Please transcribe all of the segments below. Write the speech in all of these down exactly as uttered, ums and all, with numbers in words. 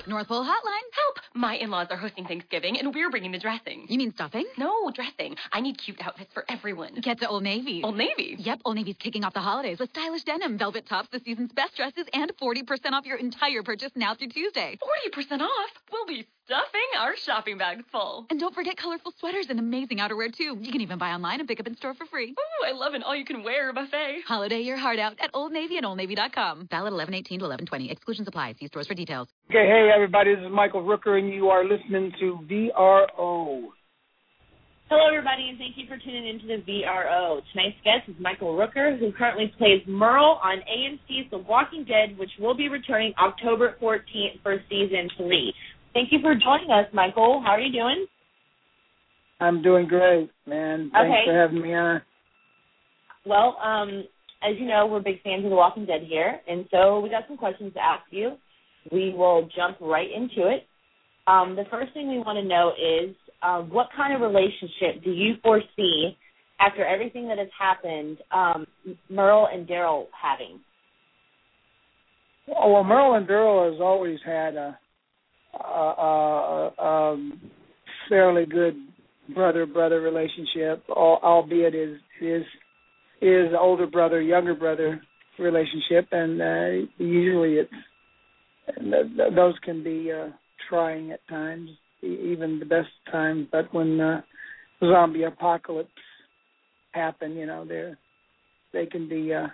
North Pole Hotline. Help! My in-laws are hosting Thanksgiving, and we're bringing the dressing. You mean stuffing? No, dressing. I need cute outfits for everyone. Get to Old Navy. Old Navy? Yep, Old Navy's kicking off the holidays with stylish denim, velvet tops, the season's best dresses, and forty percent off your entire purchase now through Tuesday. forty percent off? We'll be stuffing our shopping bags full. And don't forget colorful sweaters and amazing outerwear, too. You can even buy online and pick up in store for free. Ooh, I love an all-you-can-wear buffet. Holiday your heart out at Old Navy and old navy dot com. Valid eleven eighteen to eleven twenty. Exclusions apply. See stores for details. Okay, hey, everybody. This is Michael Rooker, and you are listening to V R O. Hello, everybody, and thank you for tuning into the V R O. Tonight's guest is Michael Rooker, who currently plays Merle on A M C's The Walking Dead, which will be returning October fourteenth for season three. Thank you for joining us, Michael. How are you doing? I'm doing great, man. Thanks okay. for having me on. Well, um, as you know, we're big fans of The Walking Dead here, and so we got some questions to ask you. We will jump right into it. Um, the first thing we want to know is, uh, what kind of relationship do you foresee, after everything that has happened, um, Merle and Daryl having? Oh, well, Merle and Daryl has always had a, a, a, a fairly good brother-brother relationship, albeit is is is older brother, younger brother relationship, and uh, usually it's and th- those can be uh, trying at times, even the best times. But when uh, zombie apocalypse happen, you know, they they can be uh,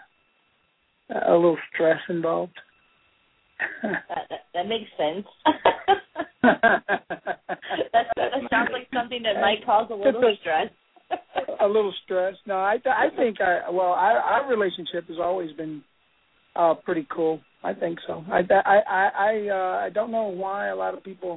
a little stress involved. that, that, that makes sense. that, that sounds like something that might cause a little stress. a little stress. No, I I think I well our, our relationship has always been uh, pretty cool. I think so. I I I I, uh, I don't know why a lot of people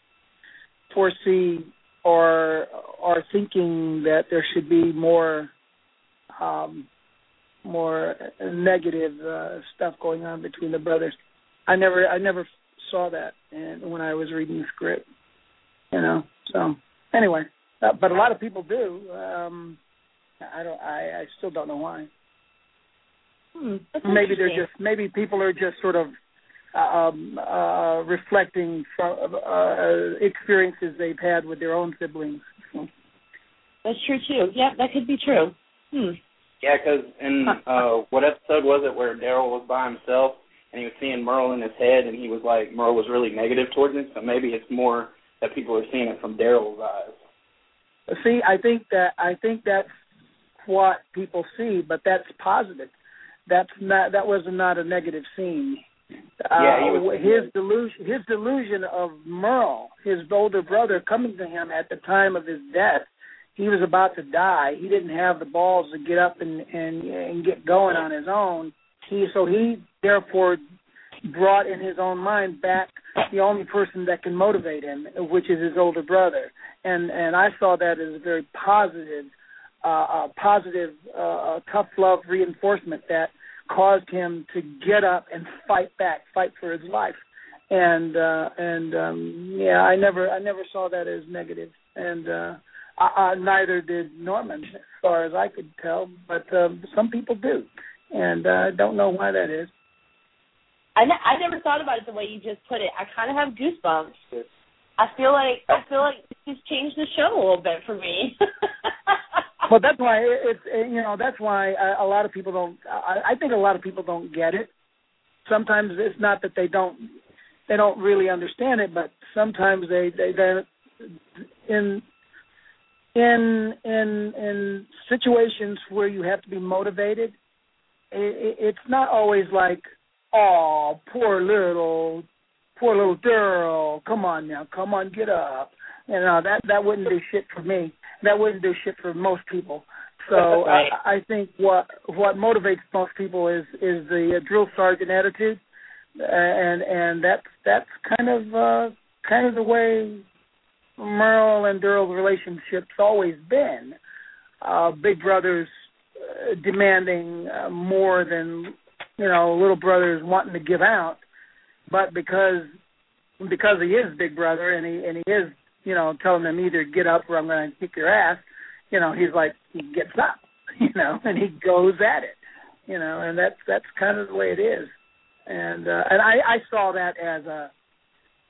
foresee or are thinking that there should be more um, more negative uh, stuff going on between the brothers. I never I never saw that and when I was reading the script, you know. So anyway, uh, but a lot of people do. Um, I don't. I, I still don't know why. Hmm, maybe they're just maybe people are just sort of um, uh, reflecting from uh, experiences they've had with their own siblings. That's true too. Yeah, that could be true. Hmm. Yeah, because in uh, what episode was it where Daryl was by himself and he was seeing Merle in his head, and he was like, Merle was really negative towards him, so maybe it's more that people are seeing it from Daryl's eyes. See, I think that I think that's what people see, but that's positive. That's not that was not a negative scene. Yeah, he uh, was, his delusion, his delusion of Merle, his older brother, coming to him at the time of his death. He was about to die. He didn't have the balls to get up and and, and get going on his own. He so he therefore brought in his own mind back the only person that can motivate him, which is his older brother. And and I saw that as a very positive, uh, a positive, uh, tough love reinforcement that caused him to get up and fight back, fight for his life. And uh, and um, yeah, I never I never saw that as negative. And uh, I, I, neither did Norman, as far as I could tell. But um, some people do, and I uh, don't know why that is. I, ne- I never thought about it the way you just put it. I kind of have goosebumps. I feel like I feel like this changed the show a little bit for me. Well, that's why it's you know that's why a lot of people don't. I, I think a lot of people don't get it. Sometimes it's not that they don't they don't really understand it, but sometimes they they they're in in in in situations where you have to be motivated. It, it's not always like, oh, poor little, poor little girl. Come on now, come on, get up. You know that that wouldn't do shit for me. That wouldn't do shit for most people. So right. I, I think what what motivates most people is is the uh, drill sergeant attitude, uh, and and that's that's kind of uh, kind of the way Merle and Daryl's relationship's always been. Uh, big brothers uh, demanding uh, more than you know little brothers wanting to give out, but because because he is big brother and he and he is. you know, telling them either get up or I'm going to kick your ass, you know, he's like, he gets up, you know, and he goes at it, you know, and that's that's kind of the way it is. And uh, and I, I saw that as a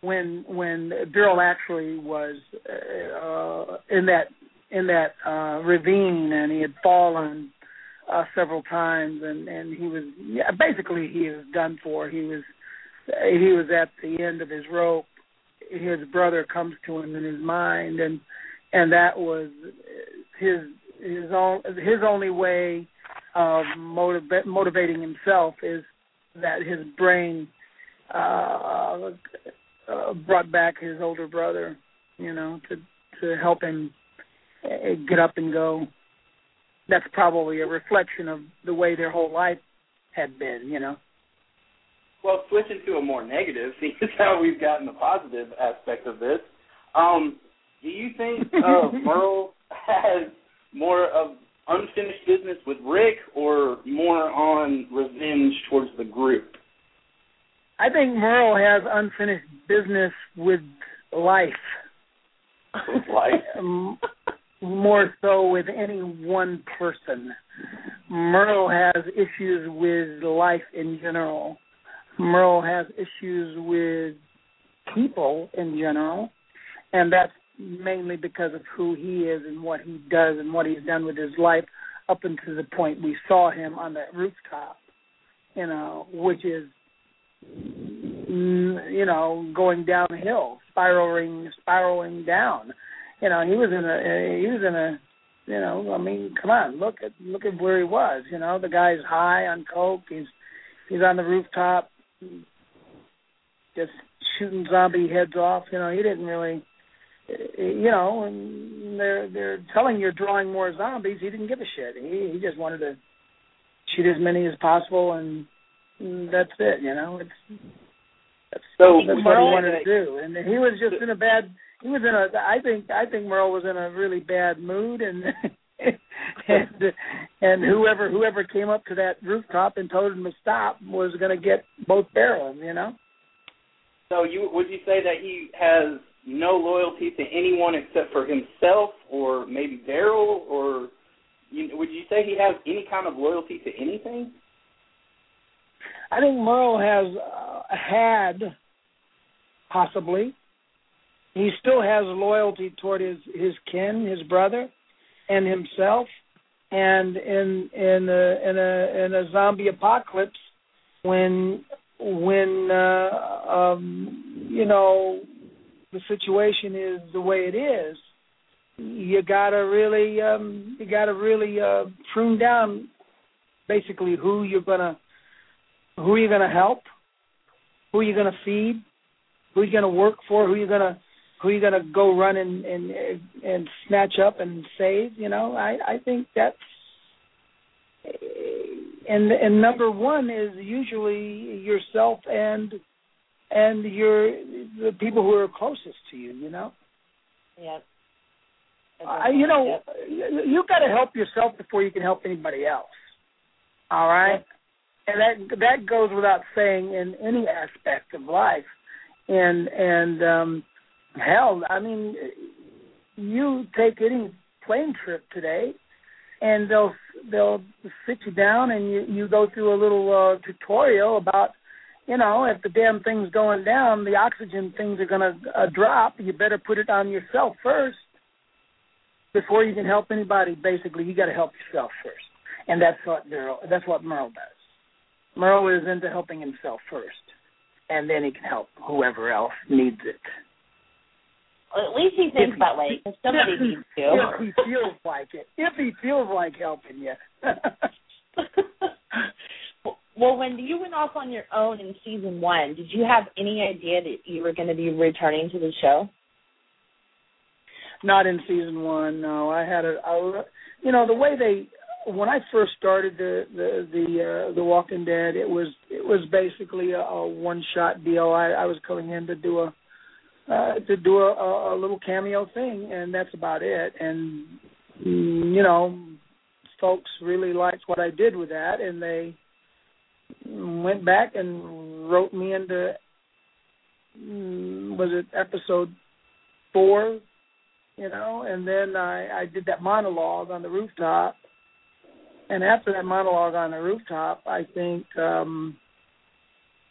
when when Daryl actually was uh, in that in that uh, ravine, and he had fallen uh, several times, and, and he was yeah, basically he was done for. He was he was at the end of his rope. His brother comes to him in his mind, and and that was his his own his only way of motiva- motivating himself is that his brain uh, uh, brought back his older brother, you know, to to help him get up and go. That's probably a reflection of the way their whole life had been, you know. Well, switching to a more negative, seeing as how we've gotten the positive aspect of this, um, do you think uh, Merle has more of unfinished business with Rick or more on revenge towards the group? I think Merle has unfinished business with life. With life? um, more so with any one person. Merle has issues with life in general. Merle has issues with people in general, and that's mainly because of who he is and what he does and what he's done with his life up until the point we saw him on that rooftop, you know, which is, you know, going downhill, spiraling, spiraling down. You know, he was in a, he was in a, you know, I mean, come on, look at look at where he was. You know, the guy's high on coke. He's he's on the rooftop, just shooting zombie heads off. You know, he didn't really, you know, and they're they're telling you drawing more zombies. He didn't give a shit. He he just wanted to shoot as many as possible, and, and that's it. You know, it's that's, so that's what he wanted to do. And he was just in a bad. He was in a. I think. I think Merle was in a really bad mood, and and and whoever whoever came up to that rooftop and told him to stop was going to get both barrels. You know. So you would you say that he has no loyalty to anyone except for himself, or maybe Daryl, or you, would you say he has any kind of loyalty to anything? I think Merle has uh, had possibly. He still has loyalty toward his, his kin, his brother, and himself. And in in a in a, in a zombie apocalypse, when when uh, um, you know the situation is the way it is, you gotta really um, you gotta really uh, prune down basically who you're gonna who you're gonna help, who you're gonna feed, who you're gonna work for, who you're gonna who you're gonna go run and, and and snatch up and save. You know, I, I think that's and and number one is usually yourself and and your the people who are closest to you. You know. Yeah. Uh, you know, you, you've got to help yourself before you can help anybody else. All right, yeah. and that that goes without saying in any aspect of life. And and um, hell, I mean, you take any plane trip today, and they'll they'll sit you down and you, you go through a little uh, tutorial about, you know, if the damn thing's going down, the oxygen things are going to uh, drop. You better put it on yourself first before you can help anybody. Basically, you got to help yourself first, and that's what Merle, that's what Merle does. Merle is into helping himself first, and then he can help whoever else needs it. Well, at least he thinks If that way, because somebody he, needs to. If he feels like it. If he feels like helping you. Well, when you went off on your own in season one, did you have any idea that you were going to be returning to the show? Not in season one, no. I had a, I, you know, the way they, when I first started the the the, uh, the Walking Dead, it was it was basically a, a one shot deal. I, I was coming in to do a uh, to do a, a little cameo thing, and that's about it. And mm, you know, folks really liked what I did with that, and they went back and wrote me into mm, was it episode four? You know, and then I, I did that monologue on the rooftop. And after that monologue on the rooftop, I think um,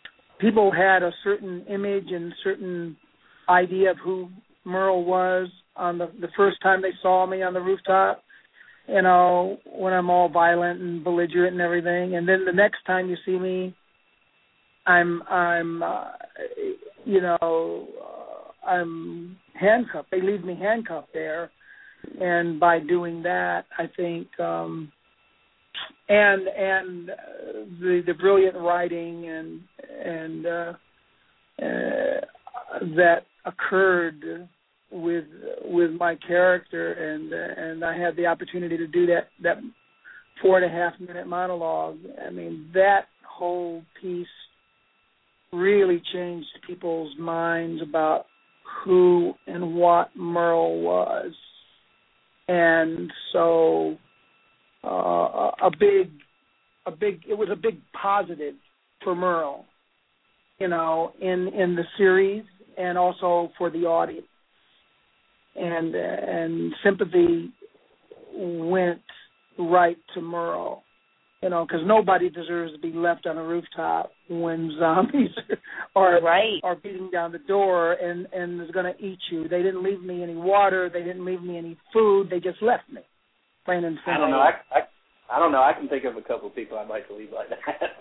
people had a certain image and certain idea of who Merle was on the the first time they saw me on the rooftop, you know, when I'm all violent and belligerent and everything. And then the next time you see me, I'm, I'm, uh, you know, uh, I'm handcuffed. They leave me handcuffed there. And by doing that, I think, um, and and uh, the the brilliant writing and and uh, uh, that occurred with with my character, and uh, and I had the opportunity to do that that four and a half minute monologue. I mean, that whole piece really changed people's minds about who and what Merle was. And so uh, a big, a big, it was a big positive for Merle, you know, in, in the series and also for the audience. And and sympathy went right to Merle, you know, because nobody deserves to be left on a rooftop when zombies are right. are beating down the door and, and is going to eat you. They didn't leave me any water. They didn't leave me any food. They just left me, plain and simple. I don't know. I, I, I don't know. I can think of a couple of people I'd like to leave like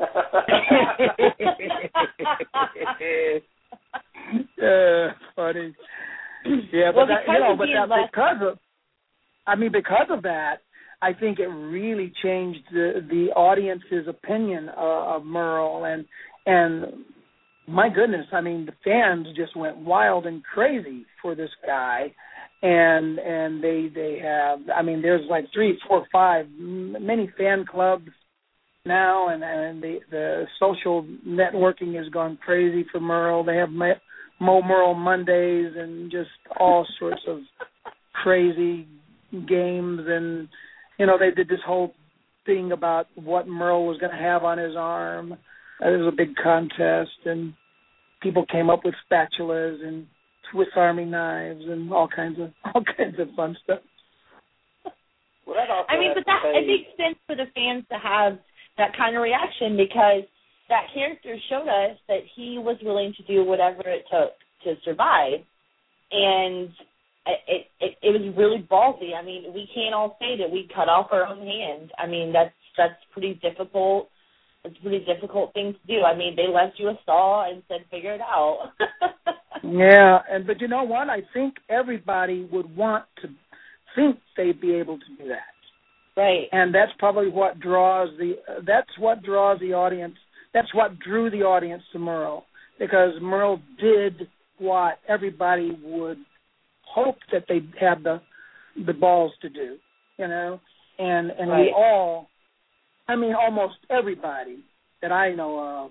that. Yeah, funny. Yeah, well, but that, you know, but that, left- because of, I mean, because of that, I think it really changed the the audience's opinion uh, of Merle, and and my goodness, I mean, the fans just went wild and crazy for this guy, and and they they have, I mean, there's like three, four, five, many fan clubs now, and and the the social networking has gone crazy for Merle. They have Mo Merle Mondays and just all sorts of crazy games, and you know, they did this whole thing about what Merle was going to have on his arm. It was a big contest, and people came up with spatulas and Swiss Army knives and all kinds of all kinds of fun stuff. Well, that also I mean, but that it makes sense for the fans to have that kind of reaction, because that character showed us that he was willing to do whatever it took to survive, and It, it it was really ballsy. I mean, we can't all say that we cut off our own hand. I mean, that's that's pretty difficult. It's a pretty difficult thing to do. I mean, they left you a saw and said, figure it out. Yeah, and but you know what? I think everybody would want to think they'd be able to do that. Right. And that's probably what draws the uh, that's what draws the audience. That's what drew the audience to Merle, because Merle did what everybody would hope that they had the the balls to do, you know, and and right. we all, I mean, almost everybody that I know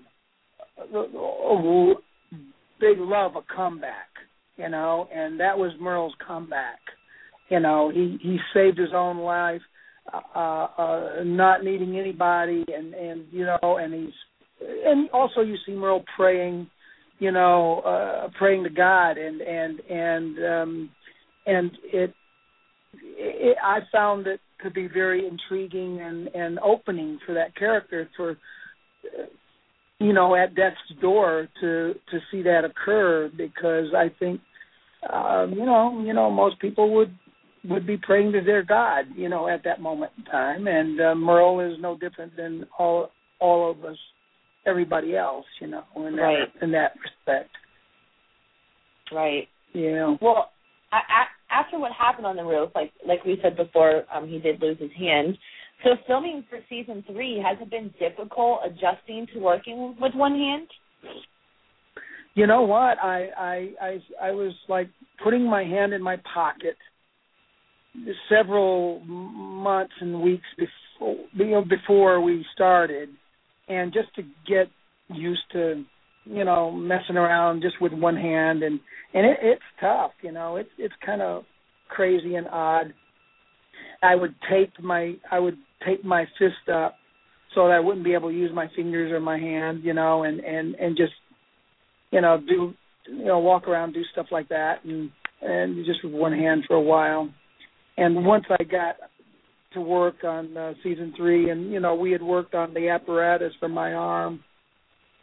of, big love a comeback, you know, and that was Merle's comeback. You know, he he saved his own life, uh, uh, not needing anybody, and and you know, and he's and also you see Merle praying. You know, uh, praying to God, and and and um, and it, it, I found it to be very intriguing and, and opening for that character, for uh, you know, at death's door to to see that occur, because I think um, you know you know most people would would be praying to their God, you know, at that moment in time, and uh, Merle is no different than all all of us. Everybody else, you know, in that, right. in that respect. Right. Yeah. Well, I, I, after what happened on the roof, like like we said before, um, he did lose his hand. So filming for season three, has it been difficult adjusting to working with one hand? You know what? I I I, I was like putting my hand in my pocket several months and weeks before, you know, before we started. And just to get used to, you know, messing around just with one hand, and and it, it's tough, you know, it's it's kind of crazy and odd. I would tape my I would tape my fist up so that I wouldn't be able to use my fingers or my hand, you know, and, and, and just, you know, do you know walk around, do stuff like that, and and just with one hand for a while. And once I got to work on uh, season three, and you know we had worked on the apparatus for my arm,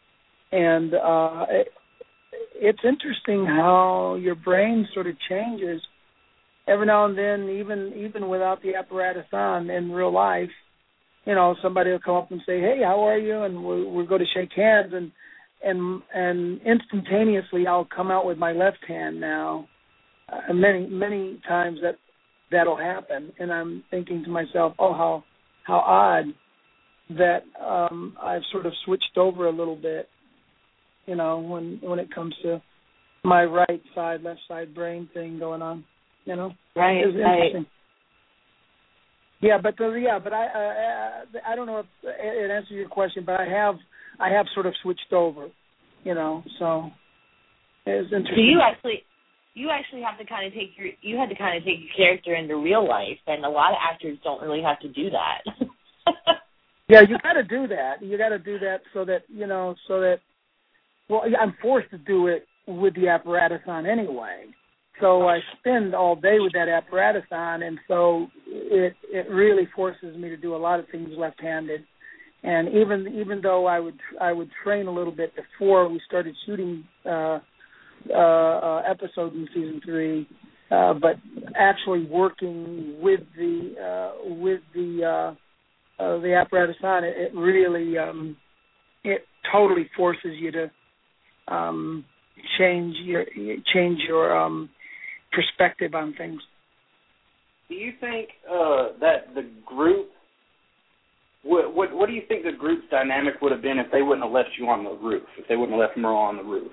and uh, it, it's interesting how your brain sort of changes every now and then, even even without the apparatus on in real life. You know, somebody will come up and say, "Hey, how are you?" And we'll, we'll go to shake hands, and and and instantaneously I'll come out with my left hand now. Uh, many many times that that'll happen, and I'm thinking to myself, "Oh, how how odd that um, I've sort of switched over a little bit." You know, when when it comes to my right side, left side brain thing going on. You know, right? It's interesting. Right. Yeah, but uh, yeah, but I uh, I don't know if it answers your question, but I have I have sort of switched over, you know. So it's interesting. So you actually you actually have to kind of take your you had to kind of take your character into real life, and a lot of actors don't really have to do that. Yeah, you got to do that. You got to do that so that you know so that well, I'm forced to do it with the apparatus on anyway. So I spend all day with that apparatus on, and so it it really forces me to do a lot of things left-handed. And even even though I would I would train a little bit before we started shooting uh, uh, uh, episodes in season three, uh, but actually working with the uh, with the uh, uh, the apparatus on, it, it really um, it totally forces you to um, change your change your um, perspective on things. Do you think uh, that the group, what, what what do you think the group's dynamic would have been if they wouldn't have left you on the roof, if they wouldn't have left Merle on the roof?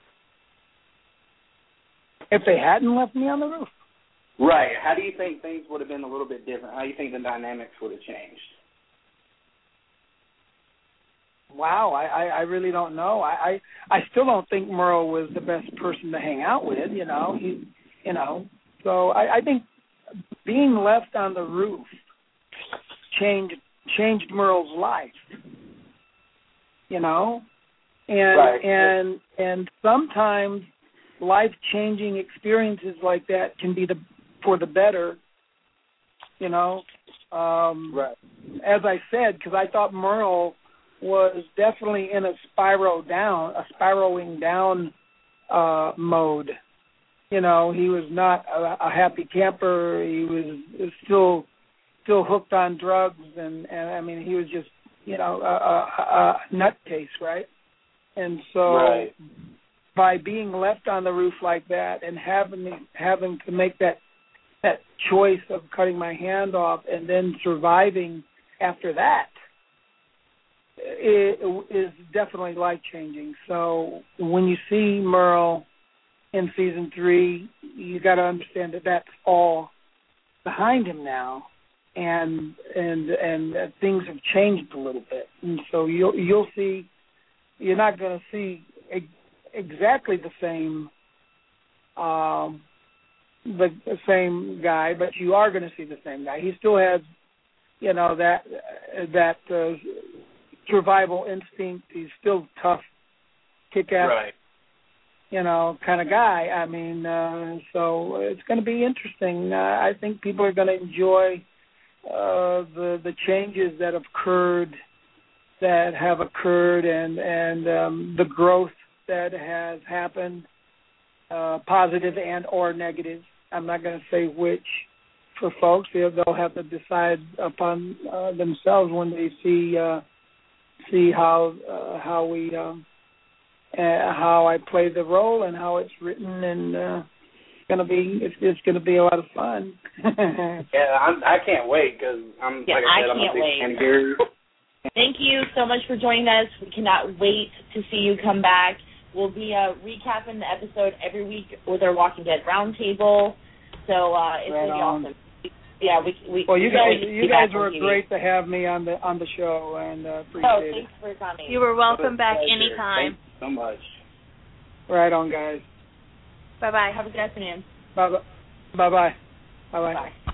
If they hadn't left me on the roof? Right. How do you think things would have been a little bit different? How do you think the dynamics would have changed? Wow, I, I, I really don't know. I, I I still don't think Merle was the best person to hang out with, you know. He you know. So I, I think being left on the roof changed changed Merle's life. You know? And right. and and sometimes life changing experiences like that can be the for the better, you know. Um right. As I said, because I thought Merle was definitely in a spiral down, a spiraling down uh, mode. You know, he was not a, a happy camper. He was still still hooked on drugs, and, and I mean, he was just, you know, a, a, a nutcase, right? And so, right. by being left on the roof like that and having having to make that that choice of cutting my hand off and then surviving after that, it is definitely life-changing. So when you see Merle in season three, you got to understand that that's all behind him now, and and and uh, things have changed a little bit. And so you'll you'll see, you're not going to see ex- exactly the same um, the, the same guy, but you are going to see the same guy. He still has, you know, that that. Uh, survival instinct. He's still tough, kick-ass, right. you know, kind of guy. I mean, uh, so it's going to be interesting. Uh, I think people are going to enjoy uh, the the changes that have occurred, that have occurred, and and um, the growth that has happened, uh, positive and or negative. I'm not going to say which for folks. They'll, they'll have to decide upon uh, themselves when they see. Uh, see how uh, how we um, uh, how I play the role and how it's written, and uh, it's gonna be it's, it's gonna be a lot of fun. yeah, I'm, I can't wait because I'm yeah, like I said, I I'm a big wait. fan here. Thank you so much for joining us. We cannot wait to see you come back. We'll be uh, recapping the episode every week with our Walking Dead roundtable, so uh, it's right gonna be on. awesome. Yeah, we we. Well, you guys, you guys were T V. great to have me on the on the show, and uh, appreciate oh, it. thanks for coming. You were welcome back Pleasure. anytime. Thank you so much. Right on, guys. Bye bye. Have a good afternoon. Bye bye. Bye bye. Bye bye. Bye.